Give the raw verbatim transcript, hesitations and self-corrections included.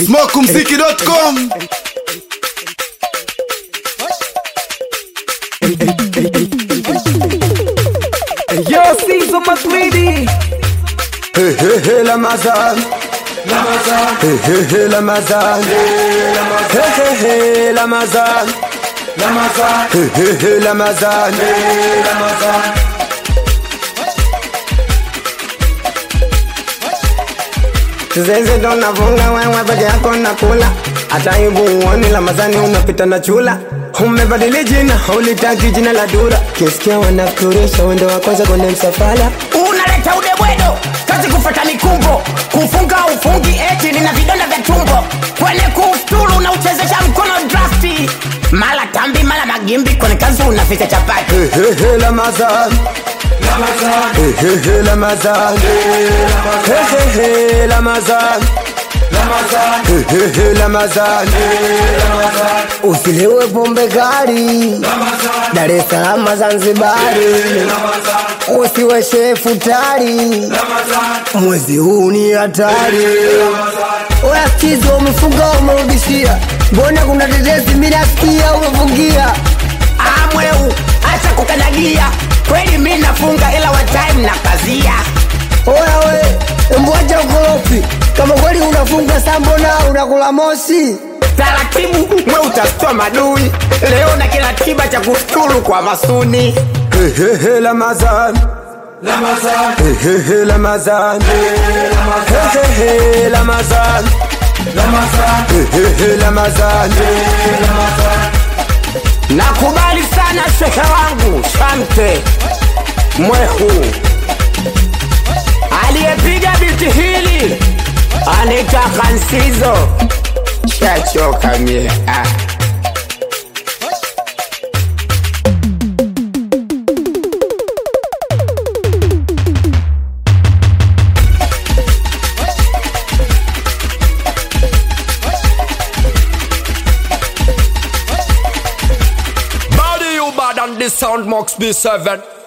smoke mziki dot com. Yo, Caesar McLeedy. Hey, hey, hey, Ramazan. Ramazan. Hey, hey, hey, Ramazan. Hey, hey, hey, Ramazan. Ramazan. Hey, hey, hey, Ramazan. Ramazan. Tuzenze ndo navunga wewe peke yako nakula. Hata hivu uone Ramazani unapita na chula. Umebadili jina, ulitaki jina la dura. Kisikia wanakurisha wendo wa kwanza kwenye msafala. Unaleta udebwedo, kazi kufata mikumbo. Kufunga ufungi eti nina vidonda vya tumbo. Kwenye kufuturu unauchezesha mkono drafti. Mala tambi, mala magimbi, kwenye kazi unaficha chapati. Hey, hey, hey, Ramazan. Ramazan. Hey, hey, hey, Ramazan. Hey, hey, hey, Ramazan. Ramazan. Hey, hey, hey, Ramazan. Usilewe pombe kali. Dar es Salaam Zanzibari. Usiwe shefu tari. Mwezi huu ni hatari. Oya kizo umefunga umerudishia. Mbona kuna tetesi mimi nasikia umefungia. Amweu, acha kukanyagia. Kweli mimi nafunga ila wa time na kazia. Oya we, mbwacha ukorofi. Kama kweli unafunga sambona unakula moshi. Taratibu, mwe utastua madui. Leo na kila tiba cha kufuturu kwa masuni. Hey, hey, hey, Ramazan. Ramazan. Hey, hey, hey, Ramazan. Hey, hey, hey, Ramazan. Ramazan. Hey, hey, hey, Ramazan. Nakubali sana shehe wangu Shamte Mwehu aliyepiga biti hili anaitwa Kansizo. Shachoka mie ah. Body you bad and the sound must be seven.